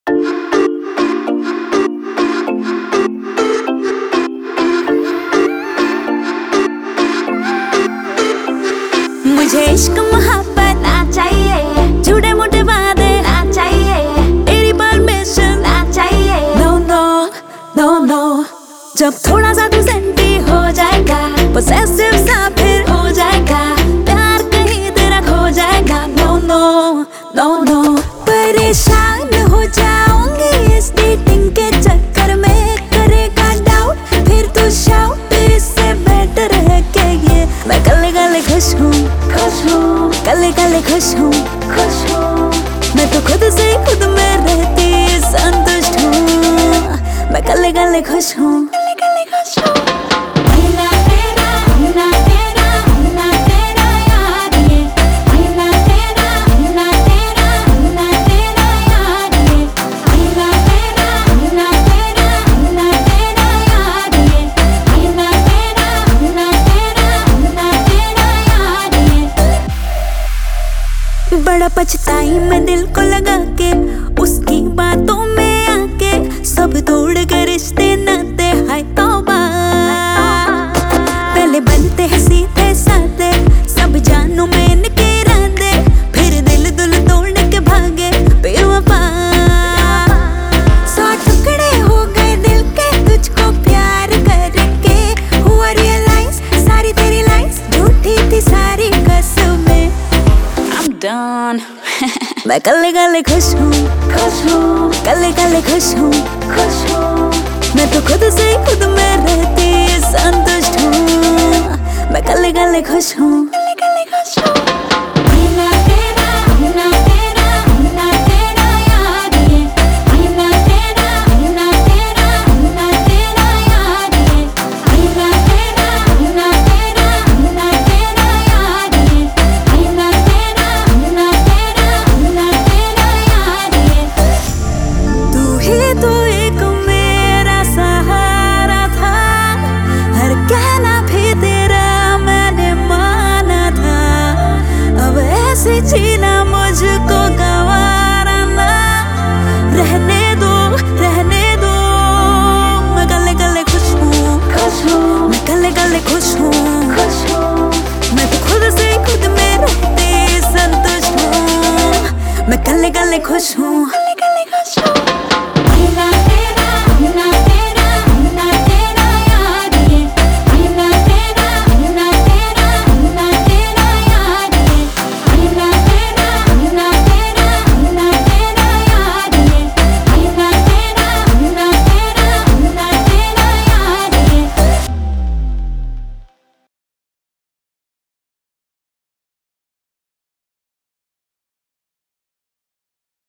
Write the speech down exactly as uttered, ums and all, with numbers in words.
मुझे इश्क मोहब्बत ना चाहिए, झूठे मोटे वादे ना चाहिए, तेरी परमिशन ना चाहिए। नो नो नो नो, जब थोड़ा सा तू सेंटी हो जाएगा, पोसेसिव सा फिर हो जाएगा, प्यार कहीं तेरा खो जाएगा। नो नो नो नो, परेशान हो जाऊंगी इस डेटिंग के चक्कर में, करेगा डाउट फिर तू शाउट, इससे बेटर है कि ये मैं कल कल खुश हूँ, खुश हूँ, कल कल खुश हूँ, खुश हूँ, मैं तो खुद से खुद में रहती संतुष्ट हूँ, मैं कल कल खुश हूँ, कल कल खुश हूँ। महीना तेरा, महीना तेरा, महीना तेरा यार ये, महीना तेरा, महीना तेरा, महीना तेरा यार ये, महीना तेरा, महीना तेरा, महीना तेरा यार ये, महीना तेरा, महीना तेरा, महीना तेरा यार ये। बड़ा पछताई मैं दिल को लगा के, उसकी बातों में आके, सब तोड़ के रिश्ते नाते, हाय तौबा। पहले बनते हैं सीधे साधे, सब जानू में इनके इरादे, फिर दिल दुल तोड़ के भागे बेवफा। सौ टुकड़े हो गए दिल के तुझको प्यार करके, हुआ रियलाइज सारी तेरी लाइंस झूठी थी सारी कसमें। I'm done। मैं कल कल खुश हूँ, खुश हूँ, कल कल खुश हूँ, खुश हूँ, मैं तो खुद से खुद में रहती संतुष्ट हूँ, मैं कल कल खुश हूँ, कल कल खुश हूँ।